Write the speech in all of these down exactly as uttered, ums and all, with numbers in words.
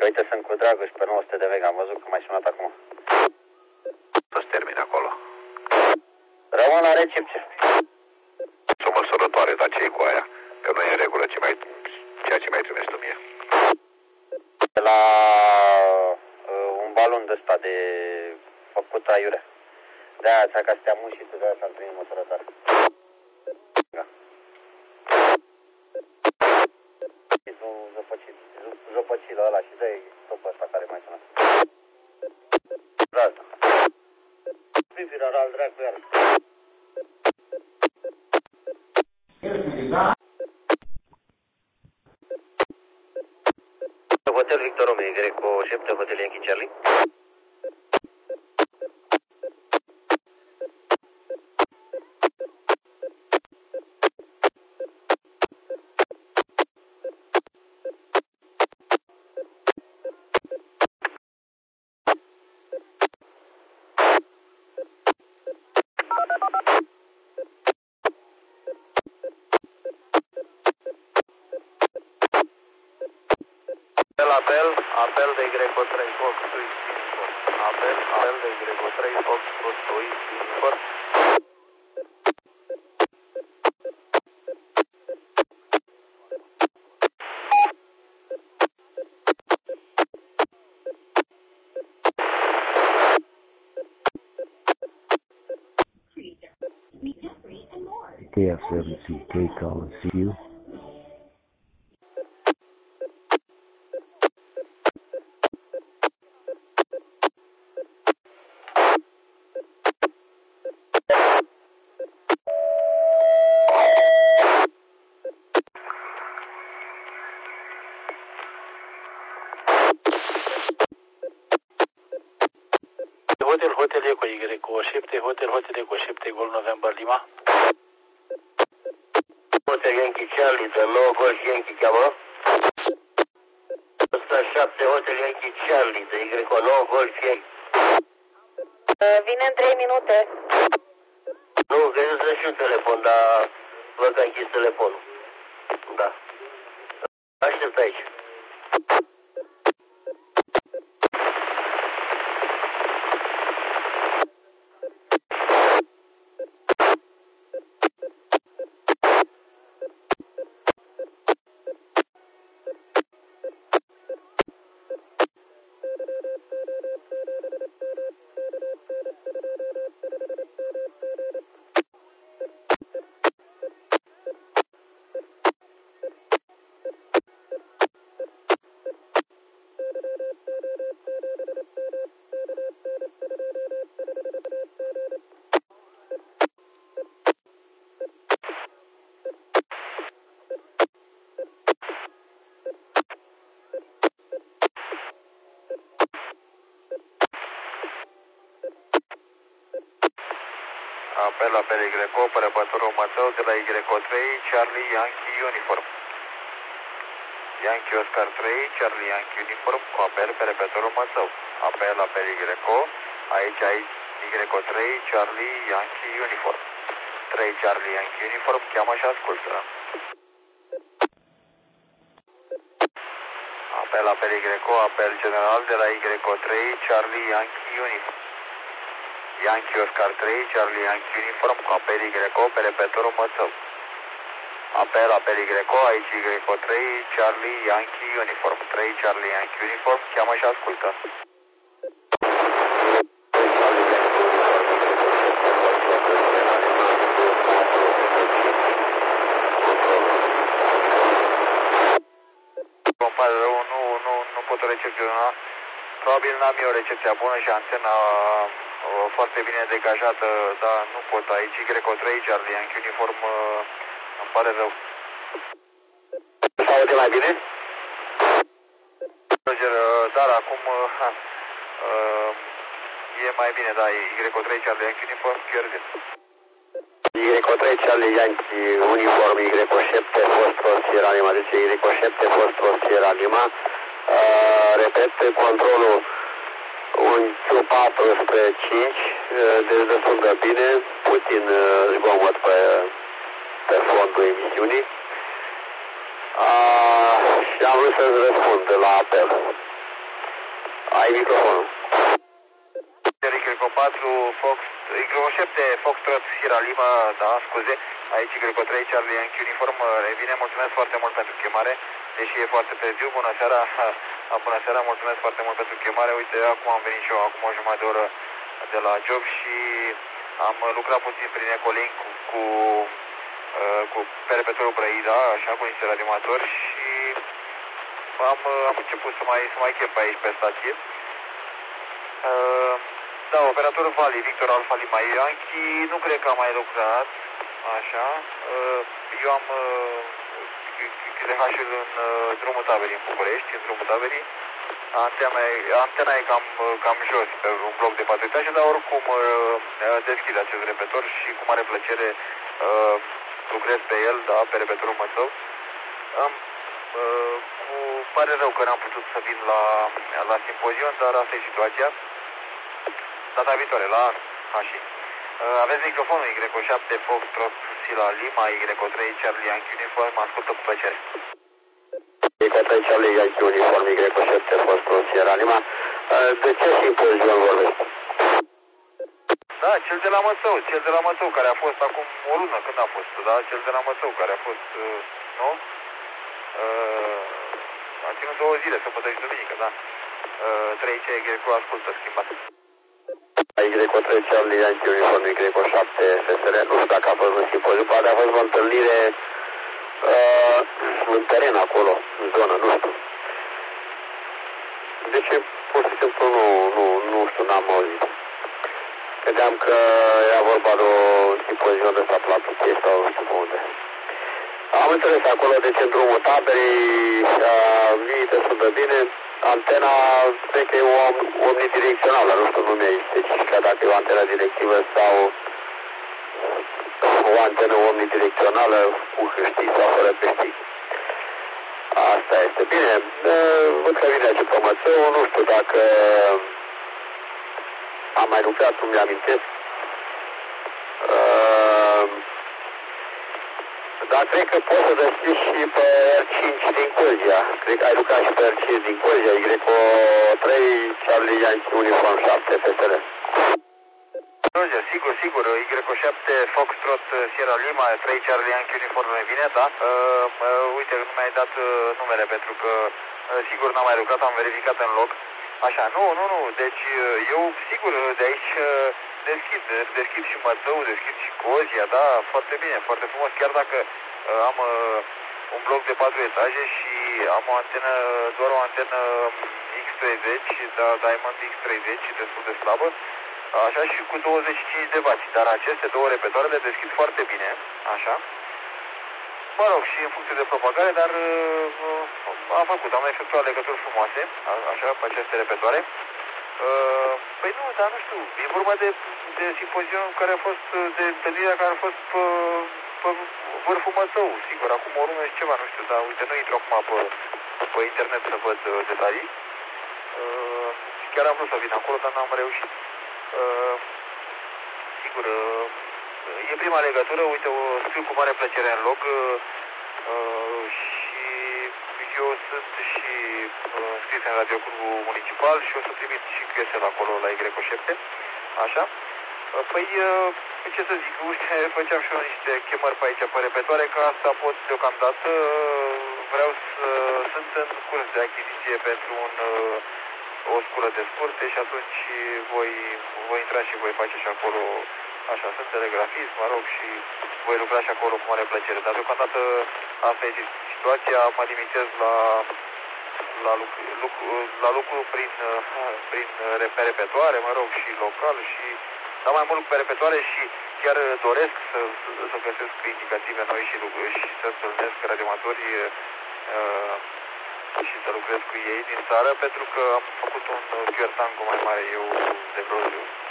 Că uite, sunt cu Dragoș pe nouă sute de vega, am văzut că m-ai sunat acum. Să-ți termin acolo. Rămân la recepție. Sunt o măsurătoare, dar ce-i cu aia? Că nu e în regulă ce mai, ceea ce mai trimis tu mie. La uh, un balon de ăsta de făcut aiurea. De-aia ți-a ca să te-am mușit, de-aia ți-am trimis măsurătoare. Da. Zăpăcilă ăla și dă-i topul ăsta care mai sună. Asta. Privira al dracu iar. Hotel Victor Romeo, Greco șapte, Hotel Yankee Charlie. Apel, apel de Greco trei, Fox, Swiss, apel, apel de Greco trei, Fox, Swiss, Fox. K F seven C K calling C U. Hotel, Hotel Eco Y, șapte, Hotel, Hotel Eco șapte, Gol November Lima. Hotel Yankee Charlie, de nouă Golf Yankee cheamă. ăsta șapte, Hotel Yankee Charlie, de Y nouă Golf Yankee. Vine în trei minute. Nu, găsesc și un telefon, dar văd că a închis telefonul. Da. Aștept aici. Apel, apel Y, părăpătorul Mățău de la Y trei, Charlie Yankee Uniform. Yankee Oscar trei, Charlie Yankee Uniform, cu apel pe repătorul Mățău. Apel, apel Y, aici, aici, Y trei, Charlie Yankee Uniform. trei Charlie Yankee Uniform, cheamă și ascultă. Apel, apel Y, apel general de la Y trei, Charlie Yankee Uniform. Yankee Oscar trei, Charlie Yankee Uniform, cu apel Y pe repătorul Mățău. Apel, apel Y, aici Y trei, Charlie Yankee Uniform. trei Charlie Yankee Uniform, cheamă și ascultă. Îmi pare rău, nu, nu, nu pot recepționa. Probabil n-am eu recepția bună și antena foarte bine degajată, dar nu pot. Aici Y trei, Charlie Yankee Uniform, îmi pare rău. Se aude mai bine? Dar acum e mai bine, da, Y trei, Charlie Yankee Uniform, pierde. Y trei, Charlie Yankee Uniform, Y șapte, Foxtrot Sierra Lima, deci Y șapte, Foxtrot Sierra Lima. Repet, controlul un Q patru spre cinci, deci destul de bine, puțin zgomot pe, pe fondul emisiunii. A, și am vrut să-ți răspund la apel. Ai microfonul. Y patru, Fox, Y șapte, Foxtrot, Sierra Lima, da, scuze, aici Y trei, Charlie Yankee Uniform, revine, mulțumesc foarte mult pentru chemare, deși e foarte târziu, bună seara, bună seara, mulțumesc foarte mult pentru chemare, uite, acum am venit și eu, acum o jumătate de oră de la job și am lucrat puțin prin Ecolink cu, cu, cu perepetorul Brăila, așa, cu niște radiomatori și am, am început să mai, să mai chem pe aici pe stație. Uh, da, operatorul Vali, Victor Alfa Lima Yankee, nu cred că am mai lucrat, așa, uh, eu am Q T H-ul în uh, drumul taberii în București, în drumul taberii, antena, antena e cam, cam jos pe un bloc de patru etaje, dar oricum uh, deschid acest repetor și cu mare plăcere uh, lucrez pe el, da, pe repetorul Mățău. Um, uh, cu pare rău că n-am putut să vin la, la simpozion, dar asta e situația. Data viitoare, la anul, așa. Uh, aveți microfonul Y șapte, Foxtrot, Sierra Lima, Y trei, Charlie Yankee Uniform, ascultă cu plăcere. Y trei, Charlie Yankee Uniform, Y șapte, Foxtrot, Sierra Lima. Uh, de ce simpozion vorbești? Da, cel de la Mățău, cel de la Mățău, care a fost acum o lună, când a fost, da, cel de la Mățău, care a fost, uh, nu? Uh, a ținut două zile, săpătă și duminică, da. Uh, trei C, Y, ascultă, schimbat. Y trei, Charlie Yankee Uniform, Y șapte, F S R, nu știu dacă a fost un simpoziu, poate a fost o întâlnire uh, în teren acolo, în zonă, nu știu. Deci, pur și simplu, nu, nu, nu știu, n-am auzit. Credeam că era vorba de o simpozion de stat la Pichei sau nu știu unde. Am înțeles acolo, deci în drumul taberii a venit destul de bine. Antena, cred că e o omnidirecțională, nu știu, nu mi-ai specificat dacă e o antenă directivă sau o antenă omnidirecțională cu hâștii sau fără hâștii. Asta este. Bine, văd că vine aici pe Mățău, nu știu dacă am mai lucrat, nu mi-amintesc. Uh, dar cred că poți să deschizi și pe R cinci din Colgia. Cred că ai lucrat și pe R cinci din Colgia, Y trei, Charlie Yankee Uniform șapte, F S R. Roger, sigur, sigur, Y șapte, Foxtrot, Sierra Lima, trei Charlie Yankee Uniform e bine, da? Uh, uh, uite, nu mi-ai dat uh, numele pentru că uh, sigur n-am mai lucrat, am verificat în loc. Așa, nu, nu, nu, deci eu sigur de aici deschid, deschid și Mățău, deschid și Cozia, da, foarte bine, foarte frumos, chiar dacă uh, am uh, un bloc de patru etaje și am o antenă, doar o antenă X treizeci, da, Diamond X treizeci, destul de slabă, așa și cu douăzeci și cinci de watt, dar aceste două repetoare le deschid foarte bine, așa. Mă rog, și în funcție de propagare, dar uh, am făcut, am efectuat legături frumoase, a, așa, pe aceste repetoare. Uh, păi nu, dar nu știu, e vorba de, de simpozion care a fost, de întâlnirea care a fost pe, pe vârful Mățău, sigur, acum o lună și ceva, nu știu, dar uite, nu intru acum pe, pe internet să văd uh, detalii. Uh, chiar am vrut să vin acolo, dar n-am reușit. Uh, sigur, uh, e prima legătură, uite, o scriu cu mare plăcere în loc uh, uh, și eu sunt și uh, scris în radioclubul municipal și o să trimit și Cresel acolo la Y șapte, așa. Uh, păi, uh, ce să zic, uite, făceam și eu niște chemări pe aici, pe repetoare, că asta pot deocamdată, uh, vreau să, sunt în curs de achiziție pentru un, uh, o scură de scurte și atunci voi, voi intra și voi face și acolo. Așa, sunt telegrafist, mă rog, și voi lucra și acolo cu mare plăcere. Dar deocamdată asta e situația, mă limitez la, la, lucru, lucru, la lucru prin, prin repetoare, mă rog, și local, și dar mai mult pe repetoare și chiar doresc să, să, să găsesc indicative noi și, și să întâlnesc radioamatori uh, și să lucrez cu ei din țară, pentru că am făcut un Q R Tango mai mare eu de vreo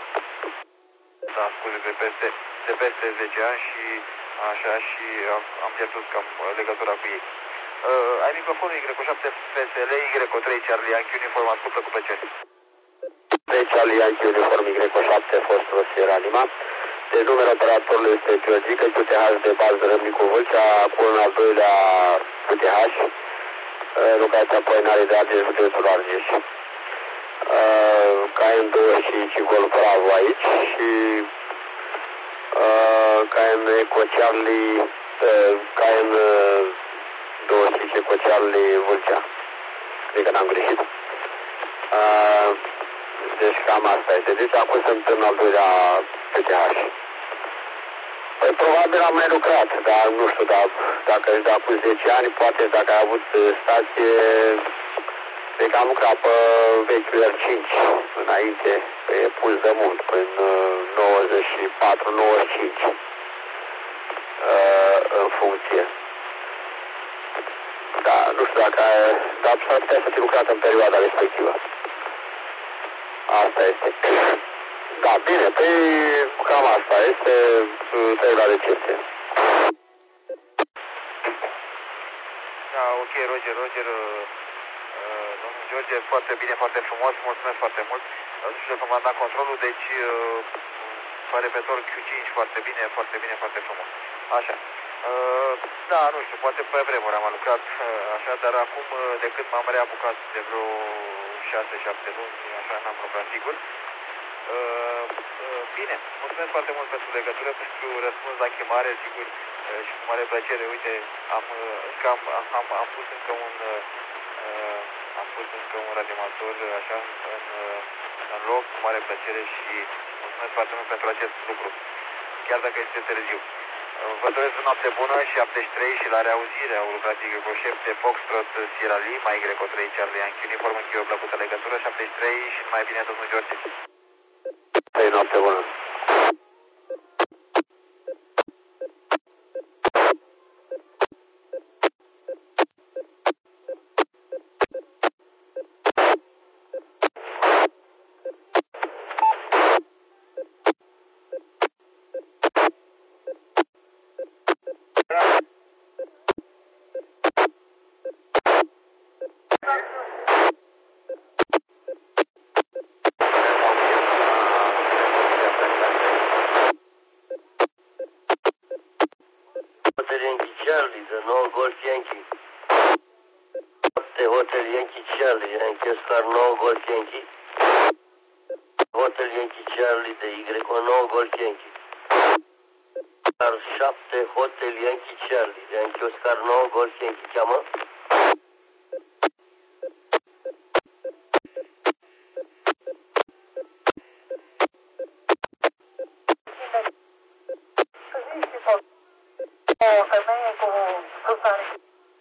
da, scuze, de peste, de peste zece ani și așa și am, am pierdut cam legătura cu ei. Uh, ai microfonul Y șapte F S L, Y trei Charlie Yankee Uniform, ascultă cu plăcere. trei Charlie Yankee Uniform, Y șapte, Foxtrot, Sierra Lima. Deci numele operatorului este Georgica, Q T H de bază Râmnicu Vâlcea, cu un al doilea Q T H, uh, locația Poinare de Argeș, județul Argeș. uh, K N douăzeci și cinci Golf Bravo aici și uh, K N Eco Charlie, uh, K N douăzeci și cinci Eco Charlie Vâlcea. Cred că n-am greșit. Uh, deci cam asta este. Deci acum sunt în al doilea P T H. Păi probabil am mai lucrat, dar nu știu, dar, dacă își da cu zece ani, poate dacă ai avut stație, cred că am lucrat pe vechiul R cinci înainte, pe pus de mult, până nouăzeci și patru nouăzeci și cinci în funcție. Da, nu știu dacă, dar s-ar putea să fi lucrat în perioada respectivă. Asta este. Da, bine, păi cam asta este, trec la recepție. Da, ok, Roger, Roger, uh, domnul George, foarte bine, foarte frumos, mulțumesc foarte mult. Nu știu cum v-am dat controlul, deci uh, repetor Q cinci, foarte bine, foarte bine, foarte frumos. Așa. Uh, da, nu știu, poate pe vremuri am lucrat uh, așa, dar acum uh, de când m-am reapucat de vreo șase șapte luni, așa n-am lucrat sigur. Uh, uh, bine, mulțumesc foarte mult pentru legătură, pentru răspuns la chemare, sigur, uh, și cu mare plăcere. Uite, am, uh, am, am, am pus încă un uh, am pus încă un radioamator așa în, în loc, cu mare plăcere și mulțumesc foarte mult pentru acest lucru, chiar dacă este târziu. Uh, vă doresc o noapte bună și șaptezeci și trei și la reauzire. Au lucrat Y șapte Foxtrot Sierra Lima, Y trei Charlie Yankee Uniform, încheie o plăcută legătură, șaptezeci și trei și numai bine, domnul George. Păi, noapte bună. Hotel Yankee Charlie, the no Golf Yankee. Hotel Yankee Charlie, Yankee Oscar no Golf Yankee. Hotel Yankee Charlie de Y no Golf Yankee. Oscar șapte Hotel Yankee Charlie, Yankee Oscar no Golf Yankee. Cheamă? O femeie cu substanții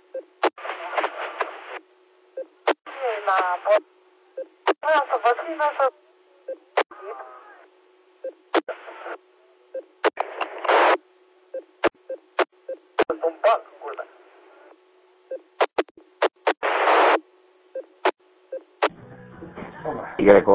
la pot. Vreau să vă țină să... Un pac, culmea. Y